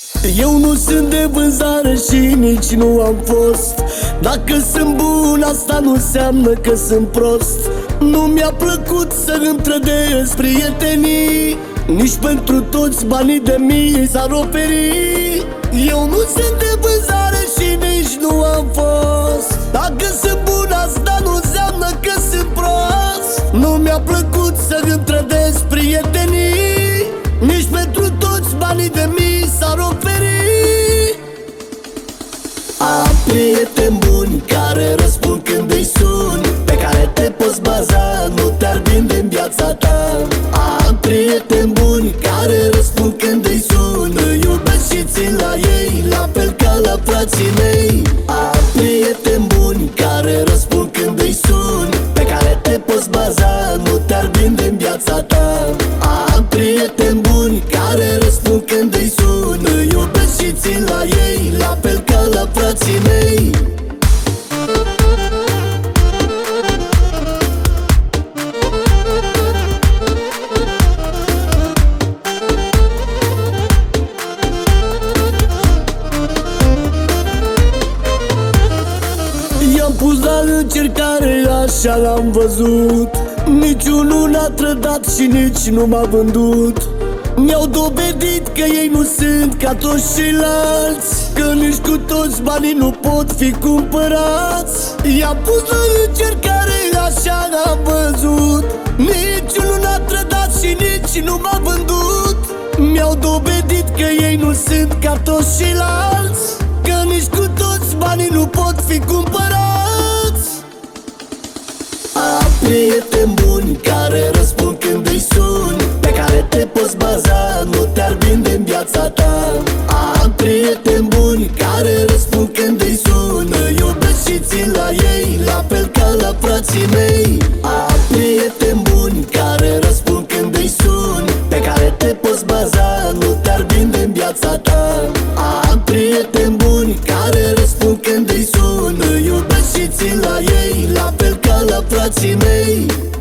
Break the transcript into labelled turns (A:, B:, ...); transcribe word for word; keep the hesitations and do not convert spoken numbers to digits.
A: Eu nu sunt de vânzare și nici nu am fost. Dacă sunt bun, asta nu înseamnă că sunt prost. Nu mi-a plăcut să îmi trădesc prietenii, nici pentru toți banii de mii s-ar oferi. Eu nu sunt de vânzare și nici nu am fost. Dacă sunt bun, asta nu înseamnă că sunt prost. Nu mi-a plăcut să îmi trădesc prietenii, nici pentru toți banii de mii s-ar oferi. Am prieteni buni care răspund când îi suni, pe care te poți baza, nu te-ar vinde în viața ta. Am prieteni buni care răspund când îi sun, îi iubesc și țin la ei, la fel ca la frații mei. Am prieteni buni care răspund când îi sun, pe care te poți baza, nu te-ar vinde în viața ta. Am prieteni buni care răspund când îi sun, îi iubesc și țin la ei, la fel ca la frații mei. I-am pus la încercare, așa l-am văzut. Niciunul n-a trădat și nici nu m-a vândut. Mi-au dovedit că ei nu sunt ca toți ceilalți, că nici cu toți banii nu pot fi cumpărați. I-am pus la încercare, așa l-am văzut. Niciunul n-a trădat și nici nu m-a vândut. Mi-au dovedit că ei nu sunt ca toți ceilalți, că nici cu toți banii nu pot fi cumpărați. Am prieteni buni care răspund când îi suni, pe care te poți baza, nu te-ar vinde în viața ta. Am prieteni buni care răspund când îi sun, îi iubesc și țin la ei, la fel ca la frații mei. Am prieteni buni care răspund când îi sun, pe care te poți baza, nu te-ar vinde în viața ta. Am prieteni buni care răspund când îi sun, îi iubesc și țin la ei, la fel ca la frații mei.